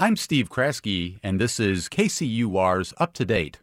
I'm Steve Kraske, and this is KCUR's Up to Date.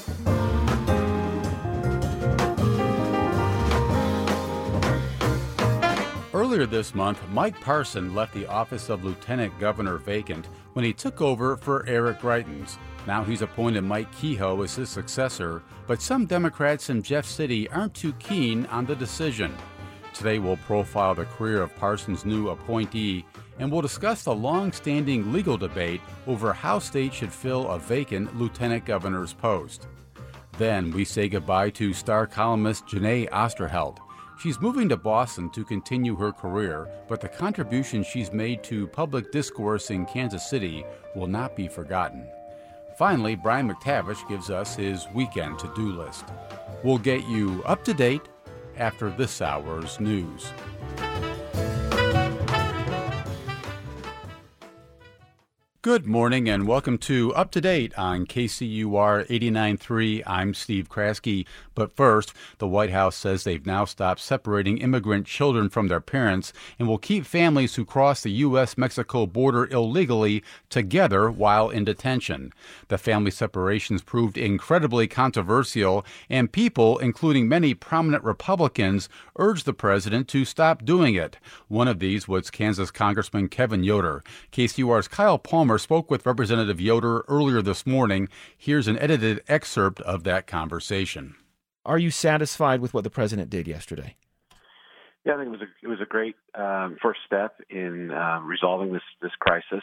Earlier this month, Mike Parson left the office of Lieutenant Governor vacant when he took over for Eric Greitens. Now he's appointed Mike Kehoe as his successor, but some Democrats in Jeff City aren't too keen on the decision. Today we'll profile the career of Parson's new appointee, and we'll discuss the long-standing legal debate over how states should fill a vacant lieutenant governor's post. Then we say goodbye to star columnist Janae Osterheld. She's moving to Boston to continue her career, but the contribution she's made to public discourse in Kansas City will not be forgotten. Finally, Brian McTavish gives us his weekend to-do list. We'll get you up to date after this hour's news. Good morning and welcome to Up to Date on KCUR 89.3. I'm Steve Kraske. But first, the White House says they've now stopped separating immigrant children from their parents and will keep families who cross the U.S.-Mexico border illegally together while in detention. The family separations proved incredibly controversial, and people, including many prominent Republicans, urged the president to stop doing it. One of these was Kansas Congressman Kevin Yoder. KCUR's Kyle Palmer spoke with Representative Yoder earlier this morning. Here's an edited excerpt of that conversation. Are you satisfied with what the president did yesterday? Yeah, I think it was a great first step in resolving this crisis.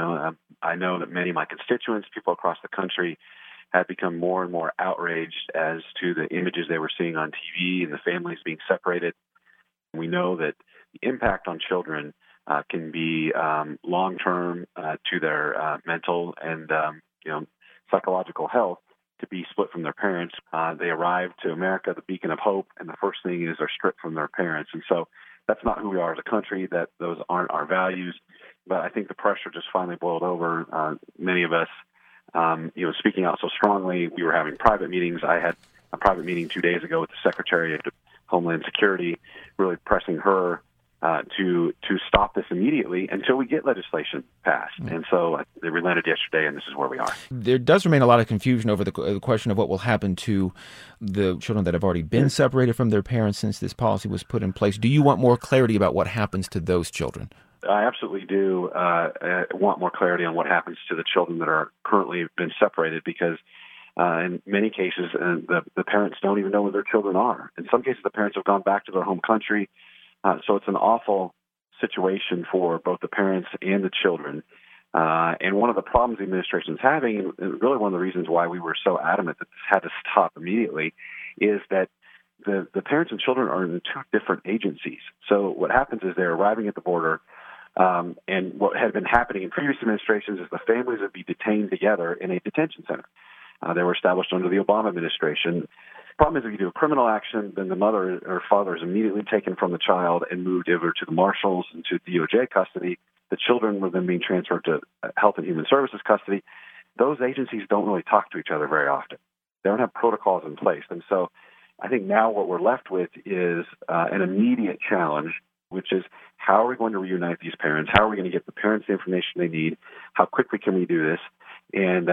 I know that many of my constituents, people across the country, have become more and more outraged as to the images they were seeing on TV and the families being separated. We know that the impact on children can be long-term to their mental and psychological health to be split from their parents. They arrive to America, the beacon of hope, and the first thing is they're stripped from their parents. And so that's not who we are as a country. That those aren't our values. But I think the pressure just finally boiled over. Many of us, speaking out so strongly. We were having private meetings. I had a private meeting 2 days ago with the Secretary of Homeland Security, really pressing her to stop this immediately until we get legislation passed. And so they relented yesterday, and this is where we are. There does remain a lot of confusion over the question of what will happen to the children that have already been separated from their parents since this policy was put in place. Do you want more clarity about what happens to those children? I absolutely do want more clarity on what happens to the children that are currently been separated, because in many cases, the parents don't even know where their children are. In some cases, the parents have gone back to their home country. So it's an awful situation for both the parents and the children. And one of the problems the administration is having, and really one of the reasons why we were so adamant that this had to stop immediately, is that the parents and children are in two different agencies. So what happens is they're arriving at the border, and what had been happening in previous administrations is the families would be detained together in a detention center. They were established under the Obama administration. The problem is if you do a criminal action, then the mother or father is immediately taken from the child and moved over to the marshals and to DOJ custody. The children were then being transferred to Health and Human Services custody. Those agencies don't really talk to each other very often. They don't have protocols in place. And so I think now what we're left with is an immediate challenge, which is how are we going to reunite these parents? How are we going to get the parents the information they need? How quickly can we do this? And,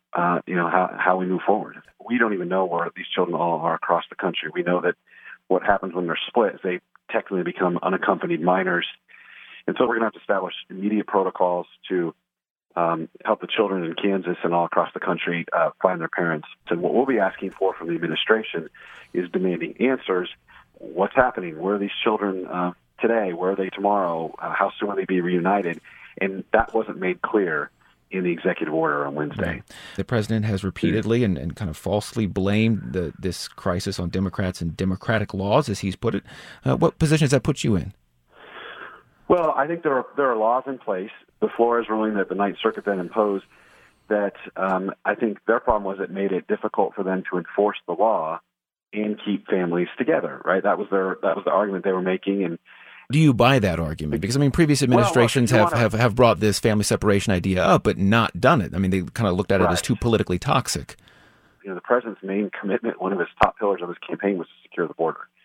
how we move forward. We don't even know where these children all are across the country. We know that what happens when they're split is they technically become unaccompanied minors. And so we're going to have to establish immediate protocols to help the children in Kansas and all across the country find their parents. And what we'll be asking for from the administration is demanding answers. What's happening? Where are these children today? Where are they tomorrow? How soon will they be reunited? And that wasn't made clear in the executive order on Wednesday. The president has repeatedly and kind of falsely blamed this crisis on Democrats and Democratic laws, as he's put it. What position does that put you in? Well, I think there are laws in place. The Flores ruling that the Ninth Circuit then imposed, that I think their problem was it made it difficult for them to enforce the law and keep families together. Right? That was the argument they were making. And do you buy that argument? Because, previous administrations have brought this family separation idea up, but not done it. They kind of looked at it as too politically toxic. The president's main commitment, one of his top pillars of his campaign, was to secure the border.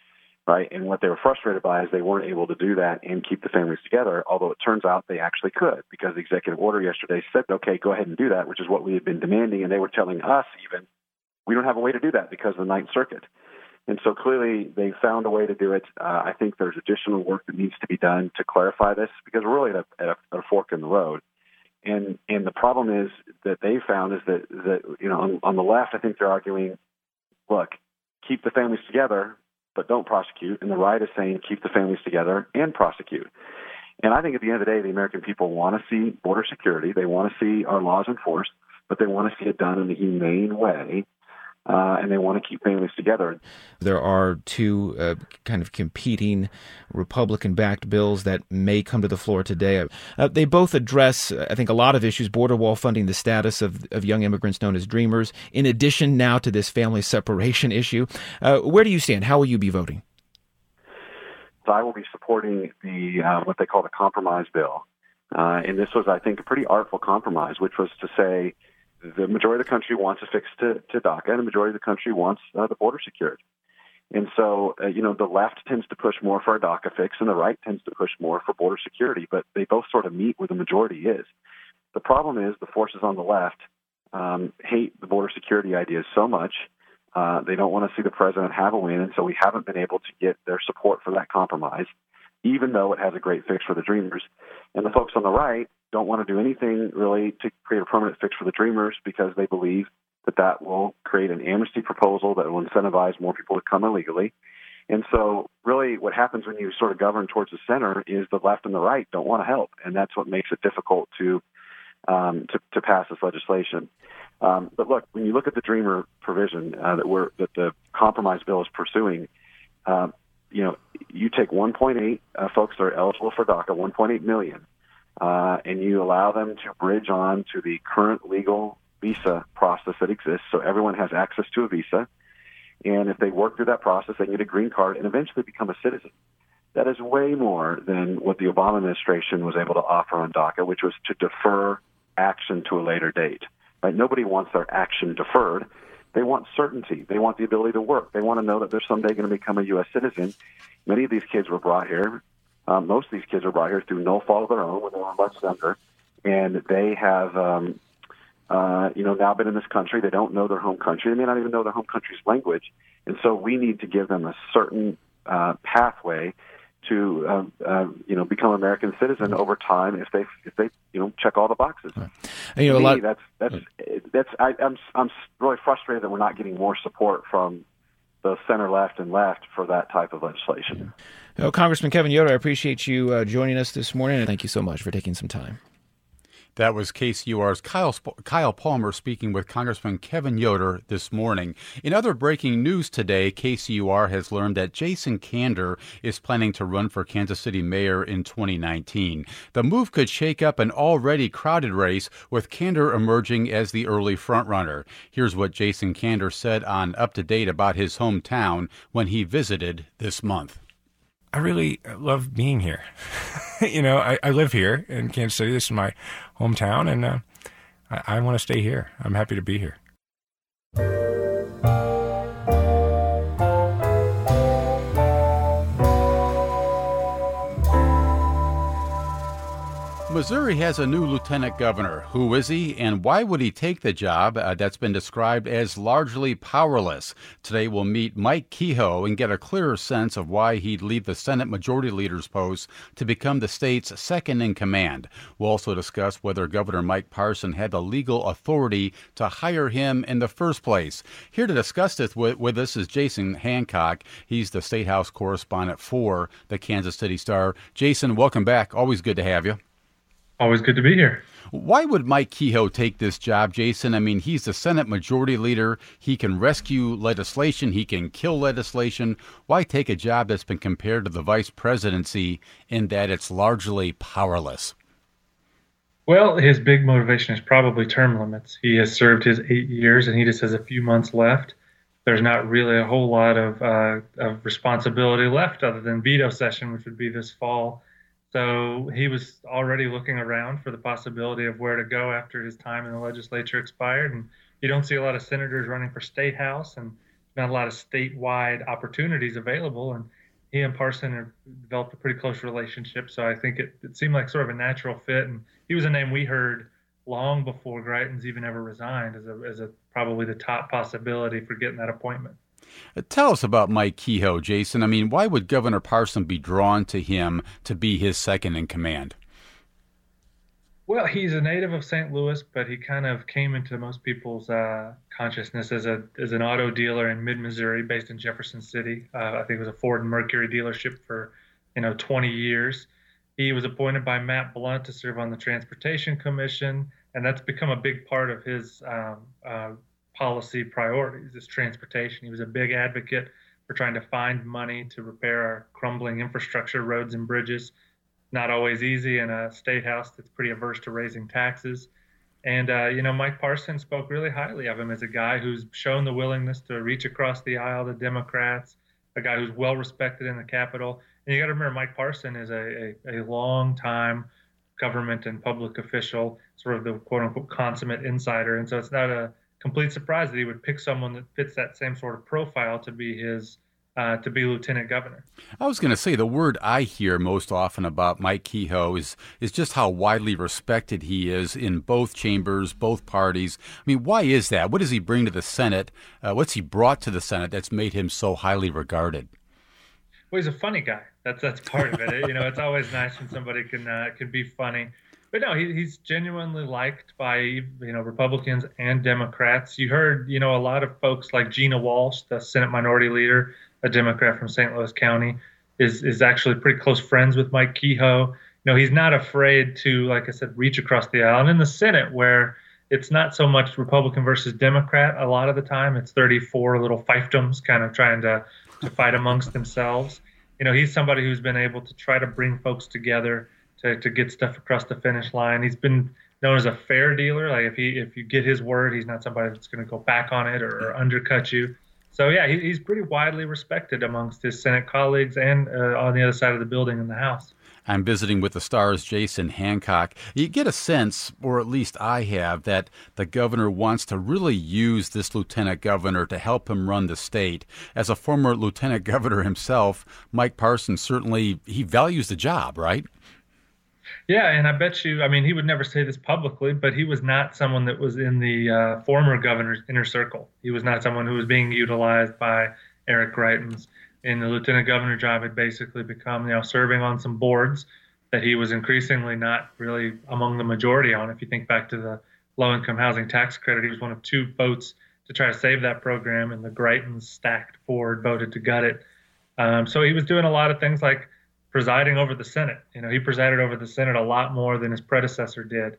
right? And what they were frustrated by is they weren't able to do that and keep the families together, although it turns out they actually could, because the executive order yesterday said, okay, go ahead and do that, which is what we had been demanding, and they were telling us even, we don't have a way to do that because of the Ninth Circuit. And so clearly they found a way to do it. I think there's additional work that needs to be done to clarify this, because we're really at a fork in the road. And the problem is that they found is that on the left, I think they're arguing, look, keep the families together, but don't prosecute. And the right is saying keep the families together and prosecute. And I think at the end of the day, the American people want to see border security. They want to see our laws enforced, but they want to see it done in a humane way. And they want to keep families together. There are two kind of competing Republican-backed bills that may come to the floor today. They both address, I think, a lot of issues: border wall funding, the status of young immigrants known as Dreamers, in addition now to this family separation issue. Where do you stand? How will you be voting? So I will be supporting the what they call the compromise bill. And this was, I think, a pretty artful compromise, which was to say, the majority of the country wants a fix to DACA, and the majority of the country wants the border secured. And so, the left tends to push more for a DACA fix, and the right tends to push more for border security, but they both sort of meet where the majority is. The problem is the forces on the left hate the border security ideas so much. They don't want to see the president have a win, and so we haven't been able to get their support for that compromise, even though it has a great fix for the Dreamers. And the folks on the right don't want to do anything really to create a permanent fix for the Dreamers, because they believe that will create an amnesty proposal that will incentivize more people to come illegally. And so really what happens when you sort of govern towards the center is the left and the right don't want to help. And that's what makes it difficult to pass this legislation. But look, when you look at the Dreamer provision that the compromise bill is pursuing, you take 1.8 folks that are eligible for DACA, 1.8 million, and you allow them to bridge on to the current legal visa process that exists, so everyone has access to a visa. And if they work through that process, they get a green card and eventually become a citizen. That is way more than what the Obama administration was able to offer on DACA, which was to defer action to a later date. Right? Nobody wants their action deferred. They want certainty. They want the ability to work. They want to know that they're someday going to become a U.S. citizen. Many of these kids were brought here. Most of these kids were brought here through no fault of their own when they were much younger. And they have, now been in this country. They don't know their home country. They may not even know their home country's language. And so we need to give them a certain pathway to become an American citizen over time if they check all the boxes. Right. I'm really frustrated that we're not getting more support from the center left and left for that type of legislation. Congressman Kevin Yoder, I appreciate you joining us this morning, and thank you so much for taking some time. That was KCUR's Kyle Palmer speaking with Congressman Kevin Yoder this morning. In other breaking news today, KCUR has learned that Jason Kander is planning to run for Kansas City mayor in 2019. The move could shake up an already crowded race, with Kander emerging as the early frontrunner. Here's what Jason Kander said on Up to Date about his hometown when he visited this month. I really love being here. I live here in Kansas City. This is my hometown, and I want to stay here. I'm happy to be here. Missouri has a new lieutenant governor. Who is he, and why would he take the job that's been described as largely powerless? Today we'll meet Mike Kehoe and get a clearer sense of why he'd leave the Senate Majority Leader's post to become the state's second in command. We'll also discuss whether Governor Mike Parson had the legal authority to hire him in the first place. Here to discuss this with us is Jason Hancock. He's the State House correspondent for the Kansas City Star. Jason, welcome back. Always good to have you. Always good to be here. Why would Mike Kehoe take this job, Jason? I mean, he's the Senate Majority Leader. He can rescue legislation. He can kill legislation. Why take a job that's been compared to the vice presidency in that it's largely powerless? Well, his big motivation is probably term limits. He has served his 8 years, and he just has a few months left. There's not really a whole lot of responsibility left other than veto session, which would be this fall. So he was already looking around for the possibility of where to go after his time in the legislature expired. And you don't see a lot of senators running for state house, and not a lot of statewide opportunities available. And he and Parson have developed a pretty close relationship. So I think it seemed like sort of a natural fit. And he was a name we heard long before Greitens even ever resigned as a probably the top possibility for getting that appointment. Tell us about Mike Kehoe, Jason. I mean, why would Governor Parson be drawn to him to be his second in command? Well, he's a native of St. Louis, but he kind of came into most people's consciousness as an auto dealer in mid-Missouri, based in Jefferson City. I think it was a Ford and Mercury dealership for 20 years. He was appointed by Matt Blunt to serve on the Transportation Commission, and that's become a big part of his policy priorities, is transportation. He was a big advocate for trying to find money to repair our crumbling infrastructure, roads and bridges. Not always easy in a state house that's pretty averse to raising taxes. And, Mike Parson spoke really highly of him as a guy who's shown the willingness to reach across the aisle to Democrats, a guy who's well respected in the Capitol. And you got to remember, Mike Parson is a long time government and public official, sort of the quote unquote consummate insider. And so it's not a complete surprise that he would pick someone that fits that same sort of profile to be his to be lieutenant governor. I was going to say, the word I hear most often about Mike Kehoe is just how widely respected he is in both chambers, both parties. I mean, why is that? What does he bring to the Senate? What's he brought to the Senate that's made him so highly regarded? Well, he's a funny guy. That's part of it. It's always nice when somebody can be funny. But no, he's genuinely liked by Republicans and Democrats. You heard a lot of folks like Gina Walsh, the Senate Minority Leader, a Democrat from St. Louis County, is actually pretty close friends with Mike Kehoe. He's not afraid to, like I said, reach across the aisle. And in the Senate, where it's not so much Republican versus Democrat, a lot of the time it's 34 little fiefdoms kind of trying to fight amongst themselves. He's somebody who's been able to try to bring folks together to get stuff across the finish line. He's been known as a fair dealer. Like if you get his word, he's not somebody that's going to go back on it or undercut you. So, yeah, he's pretty widely respected amongst his Senate colleagues and on the other side of the building in the House. I'm visiting with the Star's Jason Hancock. You get a sense, or at least I have, that the governor wants to really use this lieutenant governor to help him run the state. As a former lieutenant governor himself, Mike Parson certainly, he values the job, right? Yeah, and I bet you, he would never say this publicly, but he was not someone that was in the former governor's inner circle. He was not someone who was being utilized by Eric Greitens. And the lieutenant governor job had basically become, serving on some boards that he was increasingly not really among the majority on. If you think back to the low-income housing tax credit, he was one of two votes to try to save that program, and the Greitens stacked Ford voted to gut it. So he was doing a lot of things like presiding over the Senate. He presided over the Senate a lot more than his predecessor did.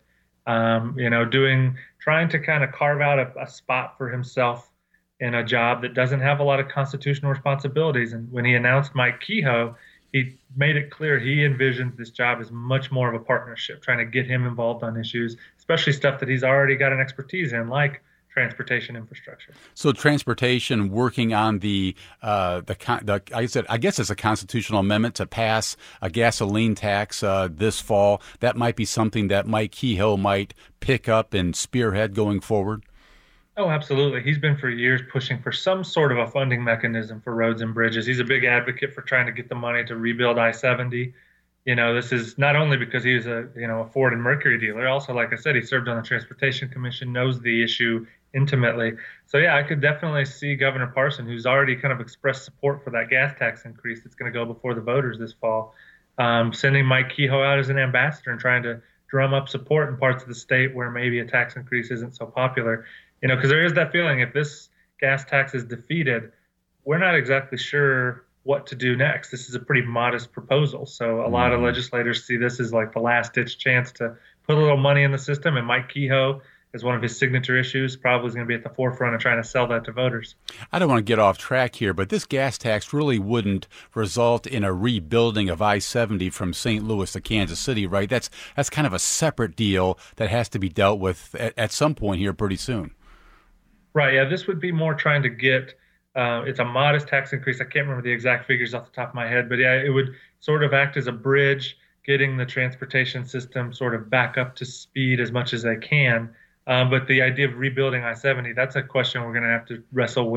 Trying to kind of carve out a spot for himself in a job that doesn't have a lot of constitutional responsibilities. And when he announced Mike Kehoe, he made it clear he envisioned this job as much more of a partnership, trying to get him involved on issues, especially stuff that he's already got an expertise in, like transportation infrastructure. So transportation, working on I guess it's a constitutional amendment to pass a gasoline tax this fall. That might be something that Mike Kehoe might pick up and spearhead going forward. Oh, absolutely. He's been for years pushing for some sort of a funding mechanism for roads and bridges. He's a big advocate for trying to get the money to rebuild I-70. This is not only because he was a Ford and Mercury dealer. Also, like I said, he served on the Transportation Commission, knows the issue intimately. So, yeah, I could definitely see Governor Parson, who's already kind of expressed support for that gas tax increase that's going to go before the voters this fall, sending Mike Kehoe out as an ambassador and trying to drum up support in parts of the state where maybe a tax increase isn't so popular. Because there is that feeling, if this gas tax is defeated, we're not exactly sure what to do next. This is a pretty modest proposal. So a lot of legislators see this as like the last-ditch chance to put a little money in the system, and Mike Kehoe, as one of his signature issues, probably is going to be at the forefront of trying to sell that to voters. I don't want to get off track here, but this gas tax really wouldn't result in a rebuilding of I-70 from St. Louis to Kansas City, right? That's kind of a separate deal that has to be dealt with at some point here pretty soon. Right, yeah, this would be more trying to get, it's a modest tax increase. I can't remember the exact figures off the top of my head, but yeah, it would sort of act as a bridge, getting the transportation system sort of back up to speed as much as they can. But the idea of rebuilding I-70, that's a question we're going to have to wrestle with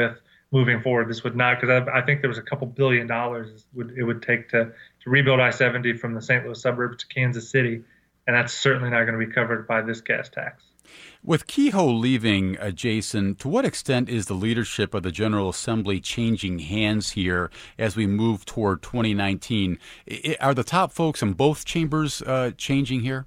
moving forward. This would not, because I think there was a couple $1 billion it would take to rebuild I-70 from the St. Louis suburbs to Kansas City, and that's certainly not going to be covered by this gas tax. With Kehoe leaving, Jason, to what extent is the leadership of the General Assembly changing hands here as we move toward 2019? Are the top folks in both chambers changing here?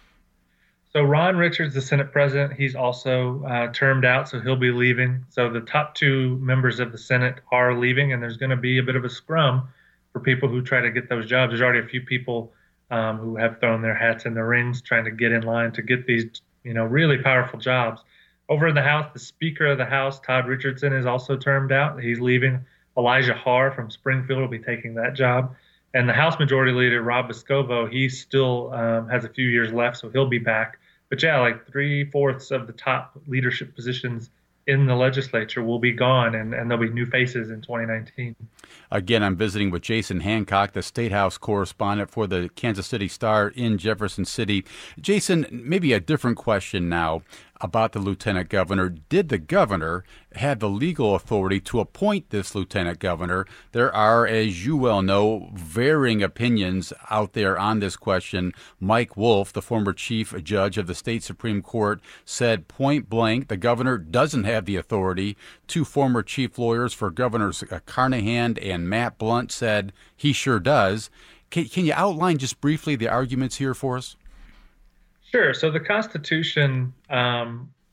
So Ron Richards, the Senate president, he's also termed out, so he'll be leaving. So the top two members of the Senate are leaving, and there's going to be a bit of a scrum for people who try to get those jobs. There's already a few people who have thrown their hats in the rings trying to get in line to get these, really powerful jobs. Over in the House, the Speaker of the House, Todd Richardson, is also termed out. He's leaving. Elijah Harr from Springfield will be taking that job. And the House Majority Leader, Rob Vescovo, he still has a few years left, so he'll be back. But yeah, like 3/4 of the top leadership positions in the legislature will be gone, and there'll be new faces in 2019. Again, I'm visiting with Jason Hancock, the State House correspondent for the Kansas City Star in Jefferson City. Jason, maybe a different question now about the lieutenant governor. Did the governor have the legal authority to appoint this lieutenant governor? There are, as you well know, varying opinions out there on this question. Mike Wolf, the former chief judge of the state Supreme Court, said point blank the governor doesn't have the authority. Two former chief lawyers for Governors Carnahan and Matt Blunt said he sure does. Can you outline just briefly the arguments here for us? Sure. So the Constitution, a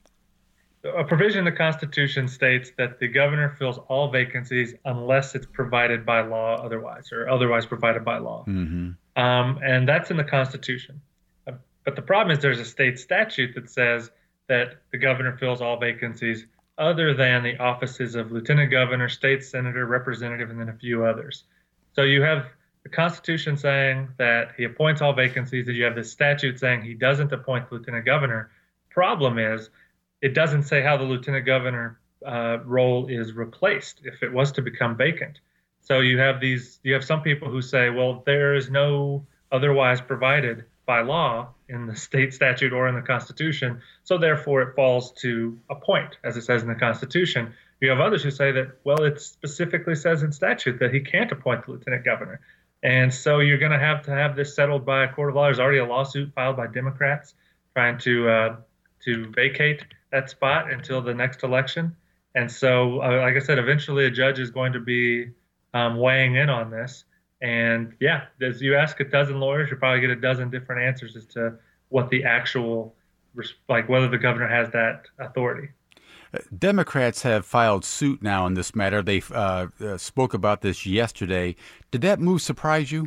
provision in the Constitution states that the governor fills all vacancies unless it's provided by law otherwise, or otherwise provided by law. Mm-hmm. And that's in the Constitution. But the problem is there's a state statute that says that the governor fills all vacancies other than the offices of lieutenant governor, state senator, representative, and then a few others. So you have the Constitution saying that he appoints all vacancies, that you have this statute saying he doesn't appoint the lieutenant governor. Problem is, it doesn't say how the lieutenant governor role is replaced if it was to become vacant. So you have some people who say, well, there is no otherwise provided by law in the state statute or in the Constitution, so therefore it falls to appoint, as it says in the Constitution. You have others who say that, well, it specifically says in statute that he can't appoint the lieutenant governor. And so you're going to have this settled by a court of law. There's already a lawsuit filed by Democrats trying to vacate that spot until the next election. And so, like I said, eventually a judge is going to be weighing in on this. And yeah, as you ask a dozen lawyers, you probably get a dozen different answers as to what the actual, like whether the governor has that authority. Democrats have filed suit now in this matter. They spoke about this yesterday. Did that move surprise you?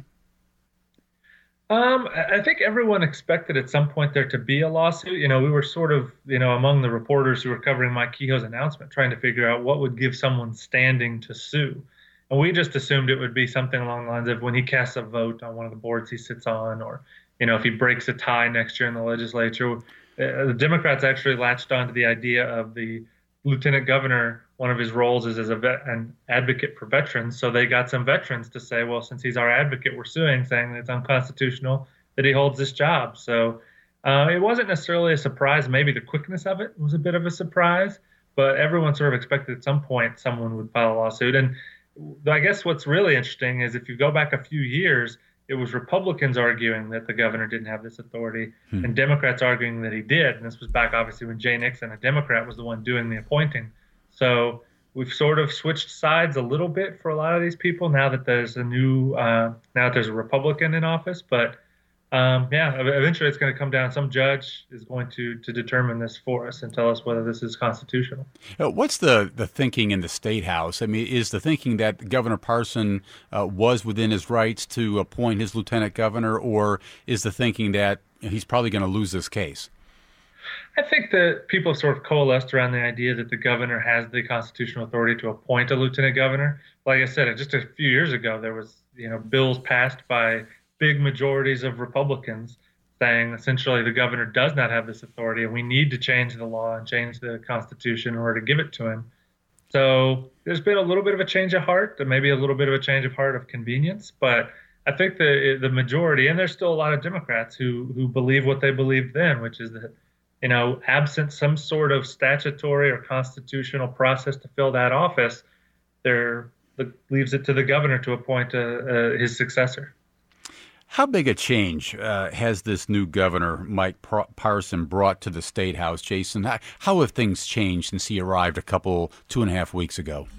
I think everyone expected at some point there to be a lawsuit. We were sort of, among the reporters who were covering Mike Kehoe's announcement, trying to figure out what would give someone standing to sue. And we just assumed it would be something along the lines of when he casts a vote on one of the boards he sits on, or, if he breaks a tie next year in the legislature. The Democrats actually latched onto the idea of the lieutenant governor. One of his roles is as an advocate for veterans. So they got some veterans to say, well, since he's our advocate, we're suing, saying that it's unconstitutional that he holds this job. So it wasn't necessarily a surprise. Maybe the quickness of it was a bit of a surprise, but everyone sort of expected at some point someone would file a lawsuit. And I guess what's really interesting is if you go back a few years, it was Republicans arguing that the governor didn't have this authority and Democrats arguing that he did. And this was back, obviously, when Jay Nixon, a Democrat, was the one doing the appointing. So we've sort of switched sides a little bit for a lot of these people now that there's now that there's a Republican in office. But eventually it's going to come down. Some judge is going to determine this for us and tell us whether this is constitutional. What's the thinking in the State House? I mean, is the thinking that Governor Parson was within his rights to appoint his lieutenant governor, or is the thinking that he's probably going to lose this case? I think that people have sort of coalesced around the idea that the governor has the constitutional authority to appoint a lieutenant governor. Like I said, just a few years ago, there was, bills passed by big majorities of Republicans saying essentially the governor does not have this authority and we need to change the law and change the Constitution in order to give it to him. So there's been a little bit of a change of heart, and maybe a little bit of a change of heart of convenience. But I think the majority, and there's still a lot of Democrats who believe what they believed then, which is that, absent some sort of statutory or constitutional process to fill that office, leaves it to the governor to appoint his successor. How big a change has this new governor, Mike Parson, brought to the State House, Jason? How have things changed since he arrived 2.5 weeks ago?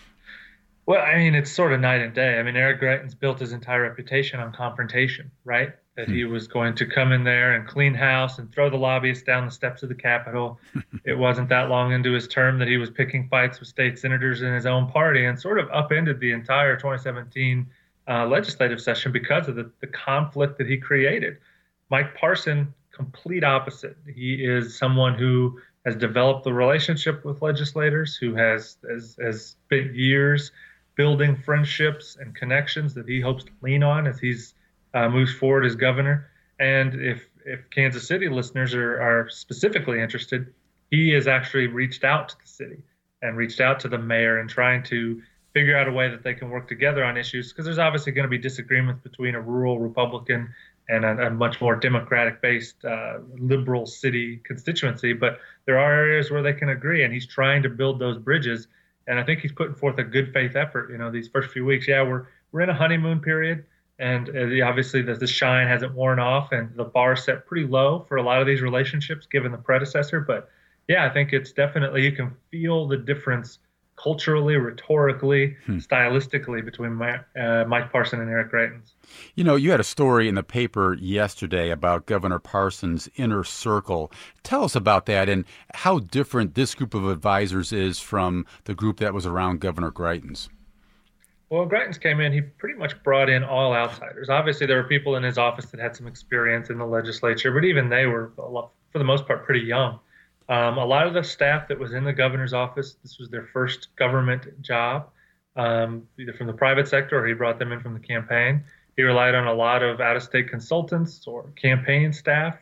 Well, I mean, it's sort of night and day. I mean, Eric Greitens built his entire reputation on confrontation, right? That he was going to come in there and clean house and throw the lobbyists down the steps of the Capitol. It wasn't that long into his term that he was picking fights with state senators in his own party and sort of upended the entire 2017 legislative session because of the conflict that he created. Mike Parson, complete opposite. He is someone who has developed the relationship with legislators, who has spent years building friendships and connections that he hopes to lean on as he's moves forward as governor. And if Kansas City listeners are specifically interested, he has actually reached out to the city and reached out to the mayor and trying to figure out a way that they can work together on issues, because there's obviously going to be disagreements between a rural Republican and a much more Democratic-based liberal city constituency, but there are areas where they can agree, and he's trying to build those bridges. And I think he's putting forth a good faith effort. These first few weeks, we're in a honeymoon period, and obviously the shine hasn't worn off, and the bar set pretty low for a lot of these relationships given the predecessor. But yeah, I think it's definitely, you can feel the difference culturally, rhetorically, stylistically between Mike Parson and Eric Greitens. You had a story in the paper yesterday about Governor Parson's inner circle. Tell us about that and how different this group of advisors is from the group that was around Governor Greitens. Well, Greitens came in, he pretty much brought in all outsiders. Obviously, there were people in his office that had some experience in the legislature, but even they were, for the most part, pretty young. A lot of the staff that was in the governor's office, this was their first government job, either from the private sector or he brought them in from the campaign. He relied on a lot of out-of-state consultants or campaign staff.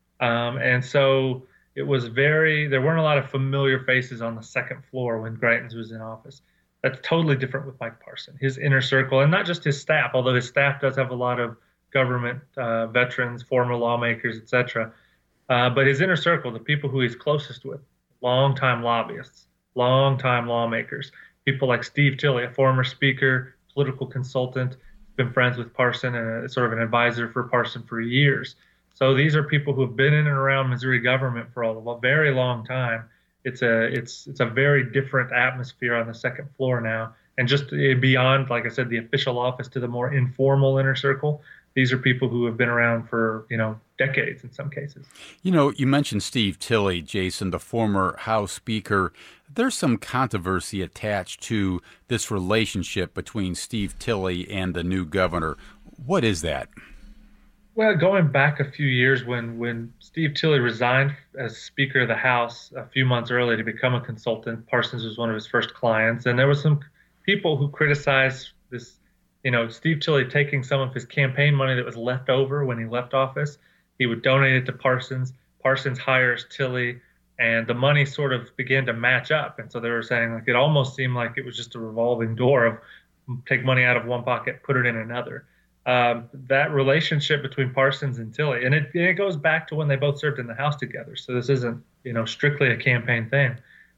And so it was there weren't a lot of familiar faces on the second floor when Greitens was in office. That's totally different with Mike Parson. His inner circle, and not just his staff, although his staff does have a lot of government veterans, former lawmakers, et cetera. But his inner circle, the people who he's closest with, longtime lobbyists, longtime lawmakers, people like Steve Tilley, a former speaker, political consultant, been friends with Parson and sort of an advisor for Parson for years. So these are people who have been in and around Missouri government for a very long time. It's a very different atmosphere on the second floor now. And just beyond, like I said, the official office to the more informal inner circle, these are people who have been around for, decades in some cases. You mentioned Steve Tilley, Jason, the former House Speaker. There's some controversy attached to this relationship between Steve Tilley and the new governor. What is that? Well, going back a few years when Steve Tilley resigned as Speaker of the House a few months earlier to become a consultant, Parsons was one of his first clients, and there were some people who criticized this, Steve Tilley taking some of his campaign money that was left over when he left office. He would donate it to Parsons. Parsons hires Tilley, and the money sort of began to match up. And so they were saying, it almost seemed like it was just a revolving door of take money out of one pocket, put it in another. That relationship between Parsons and Tilley, and it goes back to when they both served in the House together. So this isn't, strictly a campaign thing.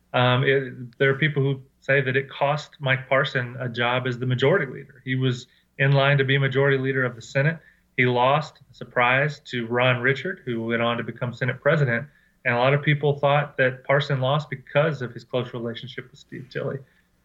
There are people who say that it cost Mike Parson a job as the majority leader. He was in line to be majority leader of the Senate. He lost, surprise, to Ron Richard, who went on to become Senate president. And a lot of people thought that Parson lost because of his close relationship with Steve Tilley.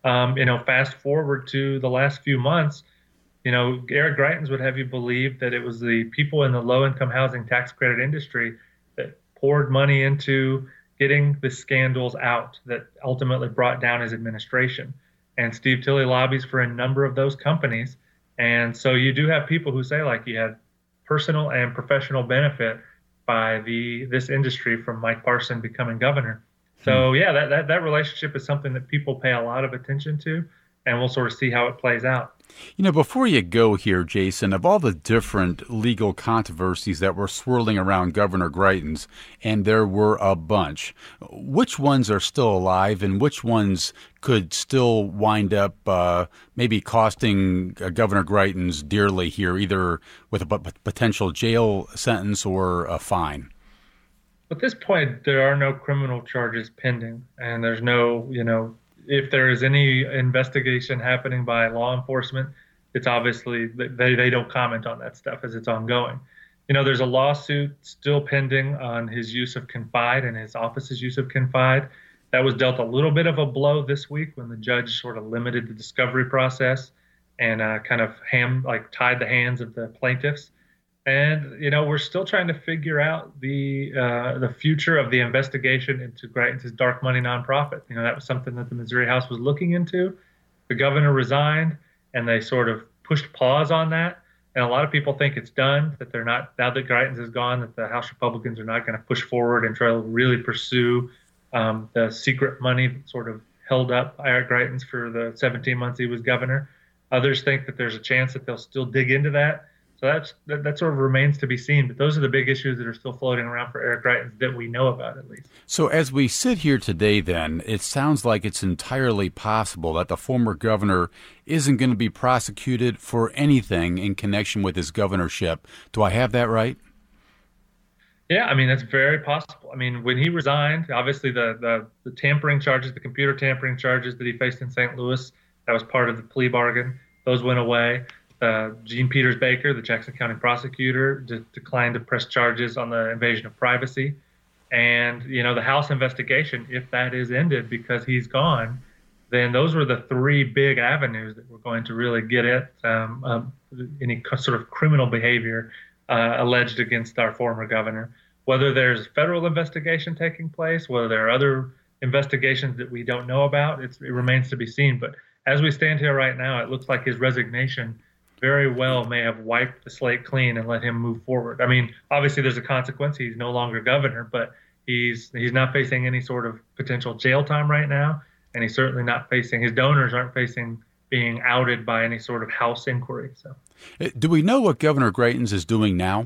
Fast forward to the last few months, Eric Greitens would have you believe that it was the people in the low-income housing tax credit industry that poured money into getting the scandals out that ultimately brought down his administration. And Steve Tilley lobbies for a number of those companies. And so you do have people who say, he had personal and professional benefit by this industry from Mike Parson becoming governor. So, that relationship is something that people pay a lot of attention to, and we'll sort of see how it plays out. Before you go here, Jason, of all the different legal controversies that were swirling around Governor Greitens, and there were a bunch, which ones are still alive and which ones could still wind up maybe costing Governor Greitens dearly here, either with a potential jail sentence or a fine? At this point, there are no criminal charges pending, and there's no, if there is any investigation happening by law enforcement, it's obviously they don't comment on that stuff as it's ongoing. There's a lawsuit still pending on his use of Confide and his office's use of Confide. That was dealt a little bit of a blow this week when the judge sort of limited the discovery process and kind of tied the hands of the plaintiffs. And we're still trying to figure out the future of the investigation into Greitens' dark money nonprofit. That was something that the Missouri House was looking into. The governor resigned, and they sort of pushed pause on that. And a lot of people think it's done, that they're not, now that Greitens is gone, that the House Republicans are not going to push forward and try to really pursue the secret money that sort of held up Eric Greitens for the 17 months he was governor. Others think that there's a chance that they'll still dig into that. So that sort of remains to be seen. But those are the big issues that are still floating around for Eric Greitens that we know about, at least. So as we sit here today, then, it sounds like it's entirely possible that the former governor isn't going to be prosecuted for anything in connection with his governorship. Do I have that right? Yeah, I mean, that's very possible. I mean, when he resigned, obviously the tampering charges, the computer tampering charges that he faced in St. Louis, that was part of the plea bargain. Those went away. Gene Peters Baker, the Jackson County prosecutor, declined to press charges on the invasion of privacy. And, the House investigation, if that is ended because he's gone, then those were the three big avenues that we're going to really get at any sort of criminal behavior alleged against our former governor. Whether there's federal investigation taking place, whether there are other investigations that we don't know about, it remains to be seen. But as we stand here right now, it looks like his resignation very well may have wiped the slate clean and let him move forward. I mean, obviously there's a consequence. He's no longer governor, but he's not facing any sort of potential jail time right now, and he's certainly not facing, his donors aren't facing being outed by any sort of House inquiry. So, do we know what Governor Greitens is doing now?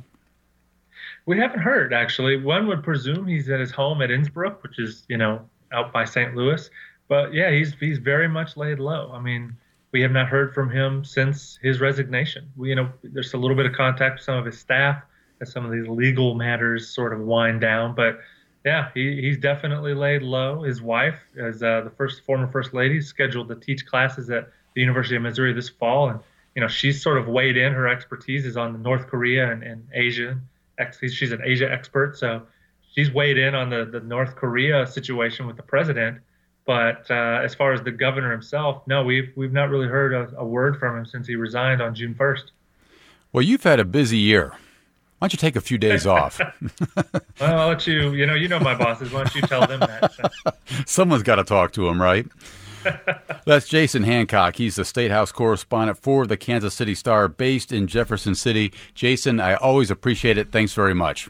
We haven't heard, actually. One would presume he's at his home at Innsbrook, which is, out by St. Louis. But yeah, he's very much laid low. I mean, we have not heard from him since his resignation. There's a little bit of contact with some of his staff as some of these legal matters sort of wind down. But yeah, he's definitely laid low. His wife, as the former first lady, is scheduled to teach classes at the University of Missouri this fall, and she's sort of weighed in. Her expertise is on North Korea and Asia. She's an Asia expert, so she's weighed in on the North Korea situation with the president. But as far as the governor himself, no, we've not really heard a word from him since he resigned on June 1st. Well, you've had a busy year. Why don't you take a few days off? Well, I'll let you, you know my bosses. Why don't you tell them that? So. Someone's got to talk to him, right? That's Jason Hancock. He's the State House correspondent for the Kansas City Star based in Jefferson City. Jason, I always appreciate it. Thanks very much.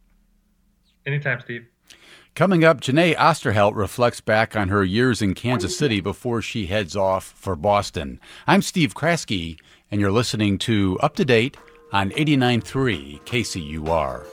Anytime, Steve. Coming up, Janae Osterhelt reflects back on her years in Kansas City before she heads off for Boston. I'm Steve Kraske, and you're listening to Up to Date on 89.3 KCUR.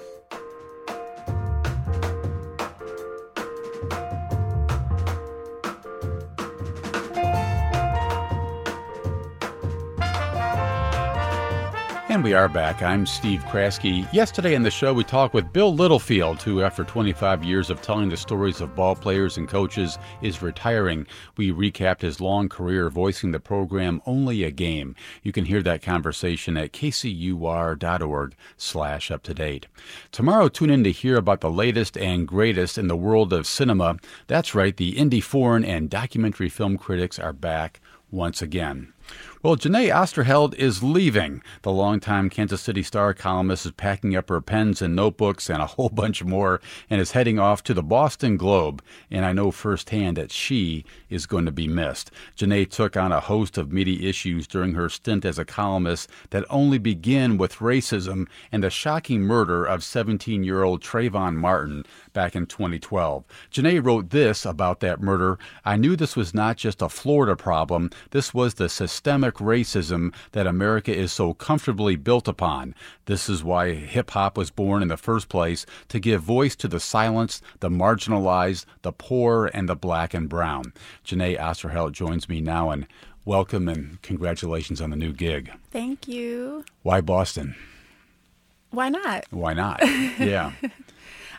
And we are back. I'm Steve Kraske. Yesterday on the show, we talked with Bill Littlefield, who, after 25 years of telling the stories of ball players and coaches, is retiring. We recapped his long career voicing the program Only a Game. You can hear that conversation at kcur.org/uptodate. Tomorrow, tune in to hear about the latest and greatest in the world of cinema. That's right, the indie foreign and documentary film critics are back once again. Well, Janae Osterheld is leaving. The longtime Kansas City Star columnist is packing up her pens and notebooks and a whole bunch more and is heading off to the Boston Globe. And I know firsthand that she is going to be missed. Janae took on a host of meaty issues during her stint as a columnist that only begin with racism and the shocking murder of 17-year-old Trayvon Martin back in 2012. Janae wrote this about that murder: "I knew this was not just a Florida problem. This was the systemic racism that America is so comfortably built upon. This is why hip-hop was born in the first place, to give voice to the silenced, the marginalized, the poor, and the black and brown." Janae Osterheld joins me now, and welcome and congratulations on the new gig. Thank you. Why Boston? Why not? Why not? Yeah.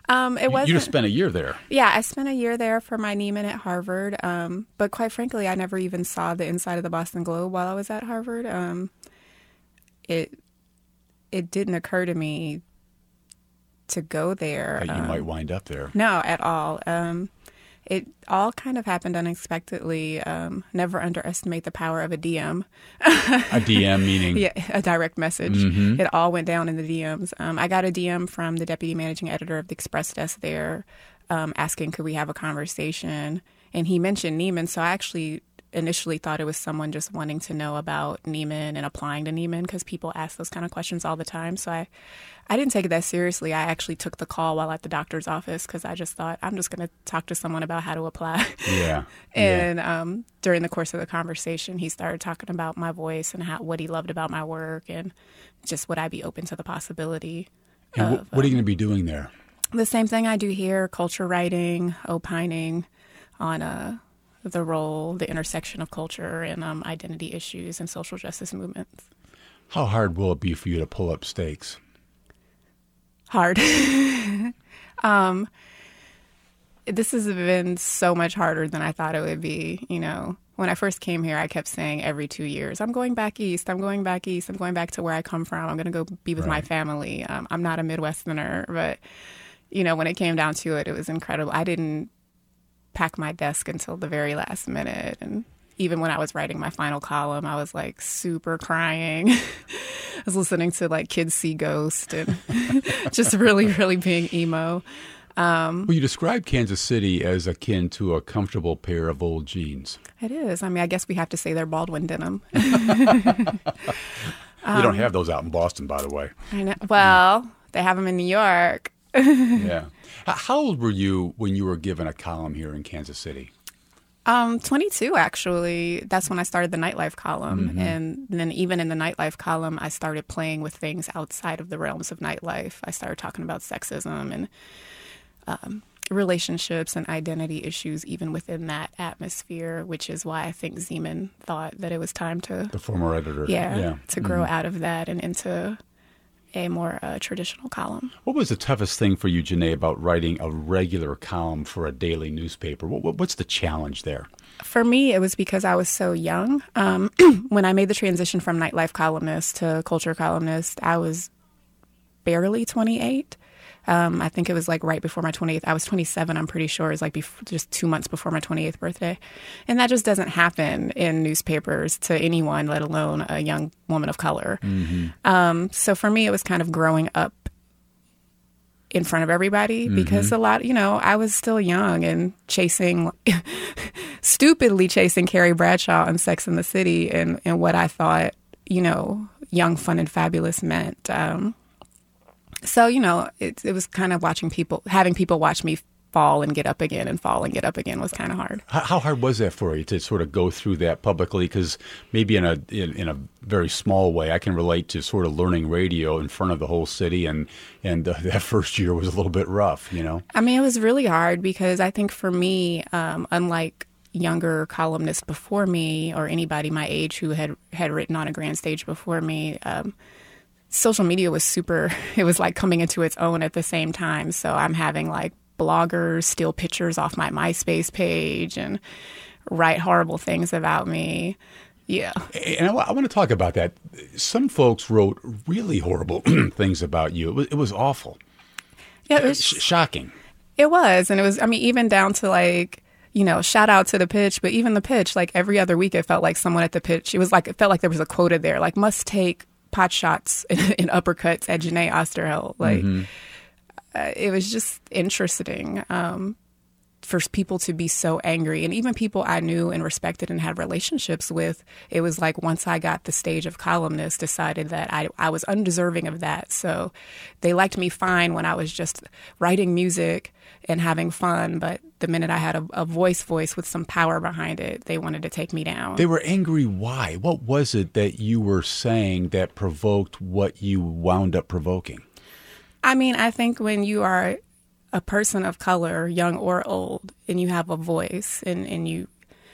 It wasn't. You just spent a year there. Yeah, I spent a year there for my Nieman at Harvard. But quite frankly, I never even saw the inside of the Boston Globe while I was at Harvard. It didn't occur to me to go there. That you might wind up there. No, at all. It all kind of happened unexpectedly. Never underestimate the power of a DM. A DM meaning? Yeah, a direct message. Mm-hmm. It all went down in the DMs. I got a DM from the deputy managing editor of the Express desk there asking could we have a conversation. And he mentioned Nieman, so I actually initially thought it was someone just wanting to know about Nieman and applying to Nieman because people ask those kind of questions all the time. So I didn't take it that seriously. I actually took the call while at the doctor's office because I just thought I'm just going to talk to someone about how to apply. Yeah. And during the course of the conversation, he started talking about my voice and what he loved about my work and just would I be open to the possibility. And of, what are you going to be doing there? The same thing I do here, culture writing, opining on the role, the intersection of culture and identity issues and social justice movements. How hard will it be for you to pull up stakes? Hard. This has been so much harder than I thought it would be. You know, when I first came here, I kept saying every 2 years, I'm going back east. I'm going back east. I'm going back to where I come from. I'm going to go be with my family. I'm not a Midwesterner, but, you know, when it came down to it, it was incredible. I didn't pack my desk until the very last minute. And even when I was writing my final column, I was like super crying. I was listening to like Kids See Ghost and just really, really being emo. Well, you described Kansas City as akin to a comfortable pair of old jeans. It is. I mean, I guess we have to say they're Baldwin denim. You don't have those out in Boston, by the way. I know. Well, they have them in New York. Yeah. How old were you when you were given a column here in Kansas City? 22, actually. That's when I started the nightlife column. Mm-hmm. And then even in the nightlife column, I started playing with things outside of the realms of nightlife. I started talking about sexism and relationships and identity issues even within that atmosphere, which is why I think Zeman thought that it was time to... The former editor. To grow out of that and into a more traditional column. What was the toughest thing for you, Janae, about writing a regular column for a daily newspaper? What's the challenge there? For me, it was because I was so young. When I made the transition from nightlife columnist to culture columnist, I was barely 28. I think it was like right before my 28th. I was 27, I'm pretty sure. It was like just 2 months before my 28th birthday. And that just doesn't happen in newspapers to anyone, let alone a young woman of color. Mm-hmm. So for me, it was kind of growing up in front of everybody because a lot, you know, I was still young and stupidly chasing Carrie Bradshaw on Sex and the City and what I thought, you know, young, fun, and fabulous meant. So, you know, it was kind of having people watch me fall and get up again and fall and get up again was kind of hard. How hard was that for you to sort of go through that publicly? Because maybe in a very small way, I can relate to sort of learning radio in front of the whole city, and that first year was a little bit rough, you know? I mean, it was really hard because I think for me, unlike younger columnists before me or anybody my age who had written on a grand stage before me, social media was it was like coming into its own at the same time. So I'm having like bloggers steal pictures off my MySpace page and write horrible things about me. Yeah. And I want to talk about that. Some folks wrote really horrible things about you. It was awful. Yeah, it was shocking. It was. And it was, I mean, even down to like, you know, shout out to the pitch, but even the pitch, like every other week, it felt like someone at the pitch, it felt like there was a quota there, like must take pot shots and uppercuts at Janae Osterheld. Like, it was just interesting for people to be so angry. And even people I knew and respected and had relationships with, it was like once I got the stage of columnist, decided that I was undeserving of that. So they liked me fine when I was just writing music and having fun. But the minute I had a voice with some power behind it, they wanted to take me down. They were angry. Why? What was it that you were saying that provoked what you wound up provoking? I mean, I think when you are a person of color, young or old, and you have a voice and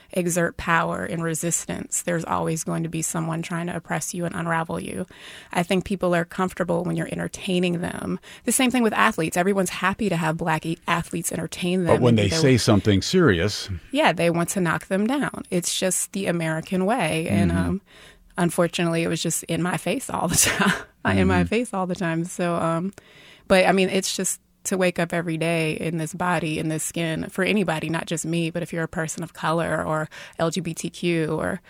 exert power and resistance, there's always going to be someone trying to oppress you and unravel you. I think people are comfortable when you're entertaining them. The same thing with athletes. Everyone's happy to have black athletes entertain them. But when they say something serious, yeah, they want to knock them down. It's just the American way. And unfortunately, it was just in my face all the time. In my face all the time. So, but I mean, it's just to wake up every day in this body, in this skin, for anybody, not just me, but if you're a person of color or LGBTQ or,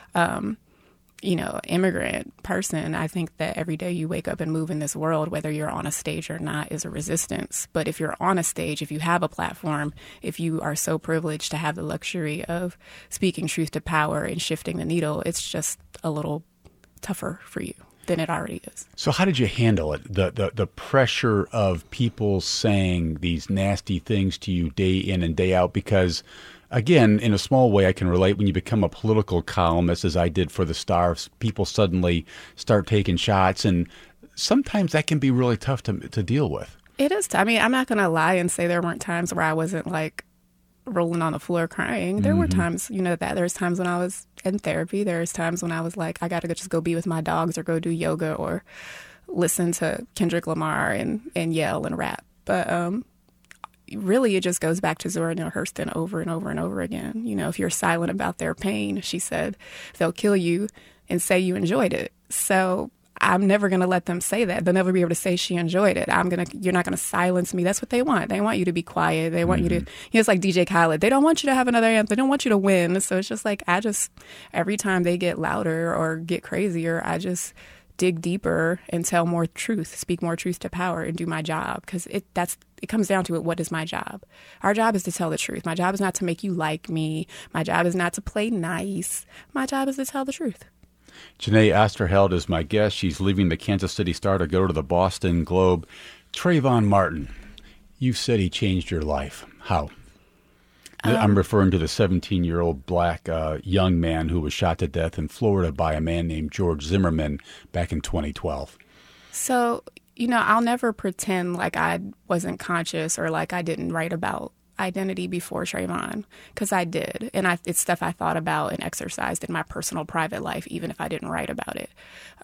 immigrant person, I think that every day you wake up and move in this world, whether you're on a stage or not, is a resistance. But if you're on a stage, if you have a platform, if you are so privileged to have the luxury of speaking truth to power and shifting the needle, it's just a little tougher for you than it already is. So how did you handle it? The pressure of people saying these nasty things to you day in and day out? Because, again, in a small way, I can relate when you become a political columnist, as I did for the Star, people suddenly start taking shots, and sometimes that can be really tough to deal with. It is. I mean, I'm not going to lie and say there weren't times where I wasn't like rolling on the floor crying. There were times, that there's times when I was in therapy. There's times when I was like, I got to just go be with my dogs or go do yoga or listen to Kendrick Lamar and yell and rap. But really, it just goes back to Zora Neale Hurston over and over and over again. If you're silent about their pain, she said, they'll kill you and say you enjoyed it. So I'm never going to let them say that. They'll never be able to say she enjoyed it. You're not going to silence me. That's what they want. They want you to be quiet. They want you to, it's like DJ Khaled. They don't want you to have another anthem. They don't want you to win. So it's just like, every time they get louder or get crazier, I just dig deeper and tell more truth, speak more truth to power and do my job. Because it comes down to it. What is my job? Our job is to tell the truth. My job is not to make you like me. My job is not to play nice. My job is to tell the truth. Janae Osterheld is my guest. She's leaving the Kansas City Star to go to the Boston Globe. Trayvon Martin, you said he changed your life. How? I'm referring to the 17-year-old black young man who was shot to death in Florida by a man named George Zimmerman back in 2012. So, I'll never pretend like I wasn't conscious or like I didn't write about identity before Trayvon, because I did. And it's stuff I thought about and exercised in my personal private life, even if I didn't write about it.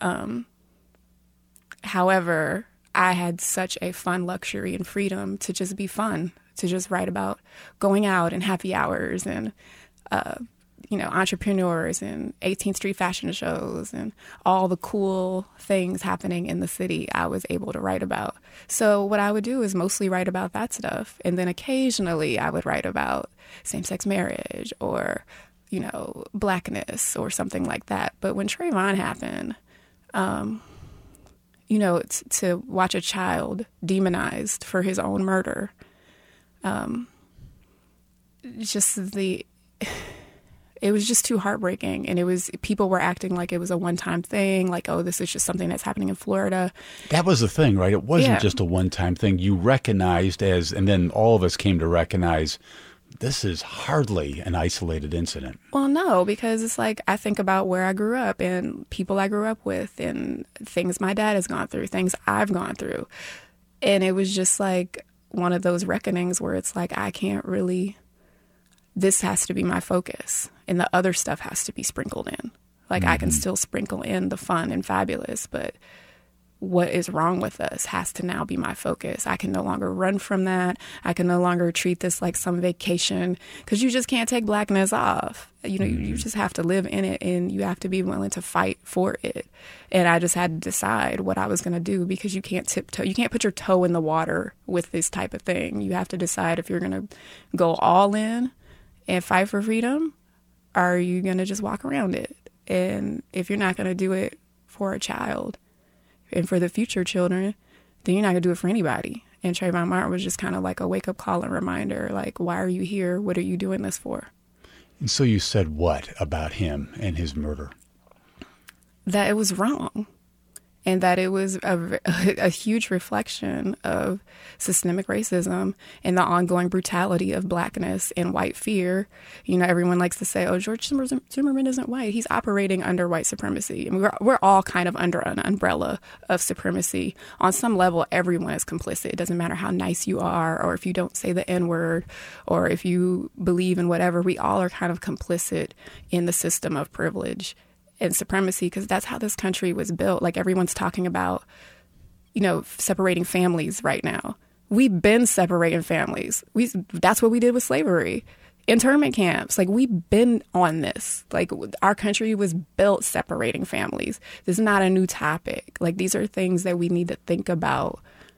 However, I had such a fun luxury and freedom to just be fun, to just write about going out and happy hours and, entrepreneurs and 18th Street fashion shows and all the cool things happening in the city I was able to write about. So what I would do is mostly write about that stuff. And then occasionally I would write about same-sex marriage or, blackness or something like that. But when Trayvon happened, to watch a child demonized for his own murder, it was just too heartbreaking. And people were acting like it was a one-time thing, like, oh, this is just something that's happening in Florida. That was the thing, right? It wasn't just a one-time thing. You recognized and then all of us came to recognize this is hardly an isolated incident. Well, no, because it's like I think about where I grew up and people I grew up with and things my dad has gone through, things I've gone through. And it was just like one of those reckonings where it's like, this has to be my focus and the other stuff has to be sprinkled in. Like I can still sprinkle in the fun and fabulous, but what is wrong with us has to now be my focus. I can no longer run from that. I can no longer treat this like some vacation because you just can't take blackness off. You just have to live in it and you have to be willing to fight for it. And I just had to decide what I was going to do because you can't tiptoe. You can't put your toe in the water with this type of thing. You have to decide if you're going to go all in and fight for freedom, or are you going to just walk around it? And if you're not going to do it for a child and for the future children, then you're not going to do it for anybody. And Trayvon Martin was just kind of like a wake-up call and reminder, like, why are you here? What are you doing this for? And so you said what about him and his murder? That it was wrong. and that it was a huge reflection of systemic racism and the ongoing brutality of blackness and white fear. You know, everyone likes to say, oh, George Zimmerman isn't white. He's operating under white supremacy. I mean, we're all kind of under an umbrella of supremacy. On some level, everyone is complicit. It doesn't matter how nice you are, or if you don't say the N-word, or if you believe in whatever. We all are kind of complicit in the system of privilege and supremacy, because that's how this country was built. Like, everyone's talking about, you know, separating families right now. We've been separating families. That's what we did with slavery. Internment camps. Like, we've been on this. Like, our country was built separating families. This is not a new topic. Like, these are things that we need to think about,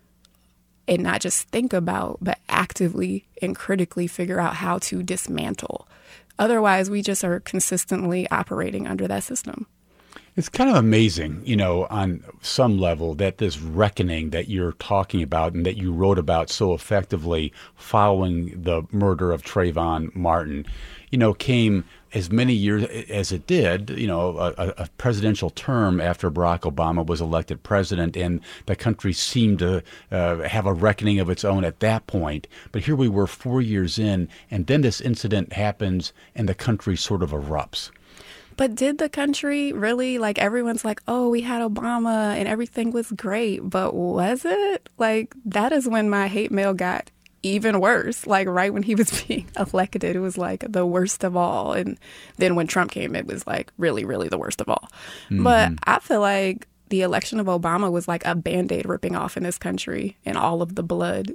and not just think about, but actively and critically figure out how to dismantle. Otherwise, we just are consistently operating under that system. It's kind of amazing, you know, on some level, that this reckoning that you're talking about and that you wrote about so effectively following the murder of Trayvon Martin, you know, came as many years as it did, you know, a presidential term after Barack Obama was elected president, and the country seemed to have a reckoning of its own at that point. But here we were 4 years in, and then this incident happens and the country sort of erupts. But did the country really, like, everyone's like, oh, we had Obama and everything was great, but was it? Like, that is when my hate mail got even worse. Like, right when he was being elected, it was like the worst of all. And then when Trump came, it was like really, really the worst of all. Mm-hmm. But I feel like the election of Obama was like a Band-Aid ripping off in this country and all of the blood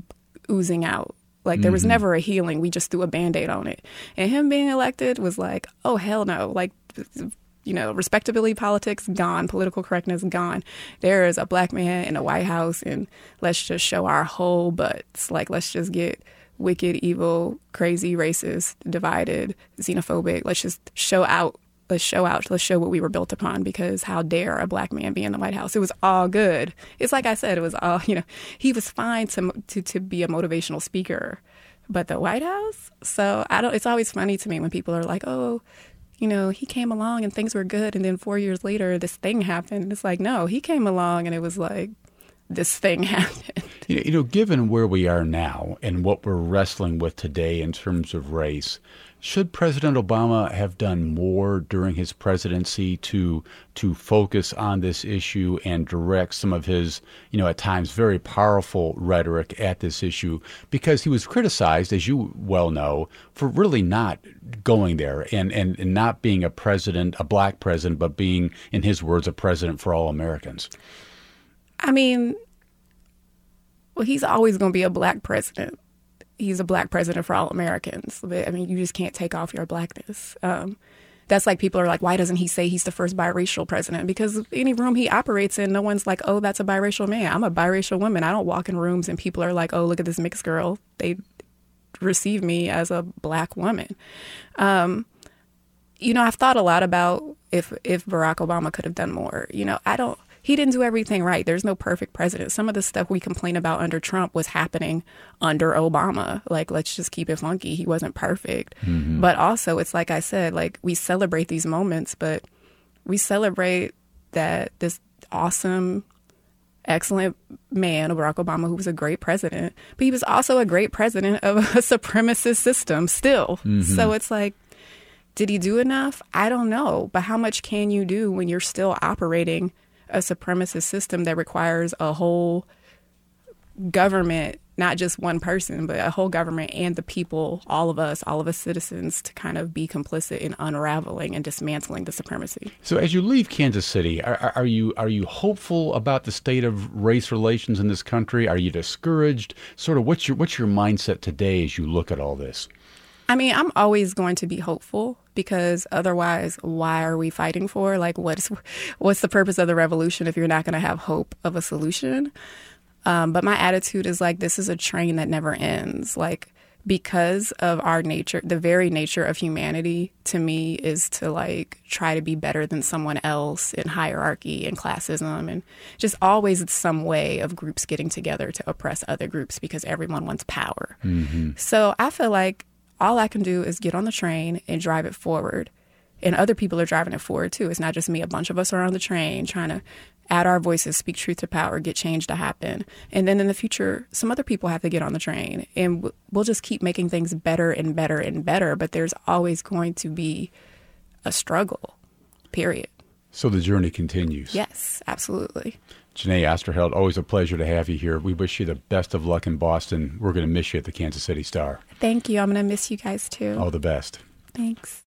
oozing out. Like, there was never a healing. We just threw a Band-Aid on it. And him being elected was like, oh, hell no. Like, you know, respectability politics, gone. Political correctness, gone. There is a black man in the White House, and let's just show our whole butts. Like, let's just get wicked, evil, crazy, racist, divided, xenophobic. Let's just show out. Let's show out. Let's show what we were built upon, because how dare a black man be in the White House? It was all good. It's like I said, it was all, you know, he was fine to be a motivational speaker, but the White House? So it's always funny to me when people are like, oh, you know, he came along and things were good, and then 4 years later this thing happened. It's like, no, he came along and it was like, this thing happened. You know, given where we are now and what we're wrestling with today in terms of race, should President Obama have done more during his presidency to focus on this issue and direct some of his, you know, at times very powerful rhetoric at this issue? Because he was criticized, as you well know, for really not going there and not being a president, a black president, but being, in his words, a president for all Americans. I mean, well, he's always going to be a black president. He's a black president for all Americans. But, I mean, you just can't take off your blackness. That's like, people are like, why doesn't he say he's the first biracial president? Because any room he operates in, no one's like, oh, that's a biracial man. I'm a biracial woman. I don't walk in rooms and people are like, oh, look at this mixed girl. They receive me as a black woman. You know, I've thought a lot about if Barack Obama could have done more. You know, he didn't do everything right. There's no perfect president. Some of the stuff we complain about under Trump was happening under Obama. Like, let's just keep it funky. He wasn't perfect. Mm-hmm. But also, it's like I said, like, we celebrate these moments, but we celebrate that this awesome, excellent man, Barack Obama, who was a great president, but he was also a great president of a supremacist system still. Mm-hmm. So it's like, did he do enough? I don't know. But how much can you do when you're still operating a supremacist system that requires a whole government, not just one person, but a whole government and the people, all of us citizens, to kind of be complicit in unraveling and dismantling the supremacy. So as you leave Kansas City, are you hopeful about the state of race relations in this country? Are you discouraged? Sort of what's your mindset today as you look at all this? I mean, I'm always going to be hopeful, because otherwise, why are we fighting for? Like, what's the purpose of the revolution if you're not going to have hope of a solution? But my attitude is like, this is a train that never ends. Like, because of our nature, the very nature of humanity, to me, is to like try to be better than someone else in hierarchy and classism, and just always some way of groups getting together to oppress other groups because everyone wants power. Mm-hmm. So I feel like all I can do is get on the train and drive it forward And other people are driving it forward, too. It's not just me. A bunch of us are on the train trying to add our voices, speak truth to power, get change to happen. And then in the future, some other people have to get on the train. And we'll just keep making things better and better and better. But there's always going to be a struggle, period. So the journey continues. Yes, absolutely. Janae Osterheld, always a pleasure to have you here. We wish you the best of luck in Boston. We're going to miss you at the Kansas City Star. Thank you. I'm going to miss you guys, too. All the best. Thanks.